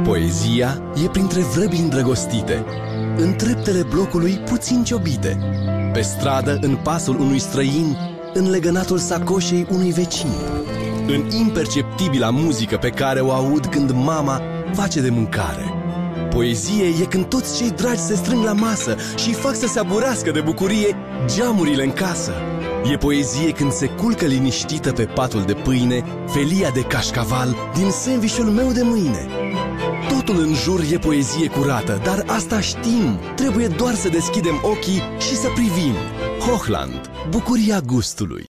Poezia e printre vrăbi îndrăgostite, în treptele blocului puțin ciobite, pe stradă în pasul unui străin, în legănatul sacoșei unui vecin, în imperceptibila muzică pe care o aud când mama face de mâncare. Poezie e când toți cei dragi se strâng la masă și fac să se aburească de bucurie geamurile în casă. E poezie când se culcă liniștită pe patul de pâine felia de cașcaval din sandvișul meu de mâine. Totul în jur e poezie curată, dar asta știm, trebuie doar să deschidem ochii și să privim. Hochland, bucuria gustului.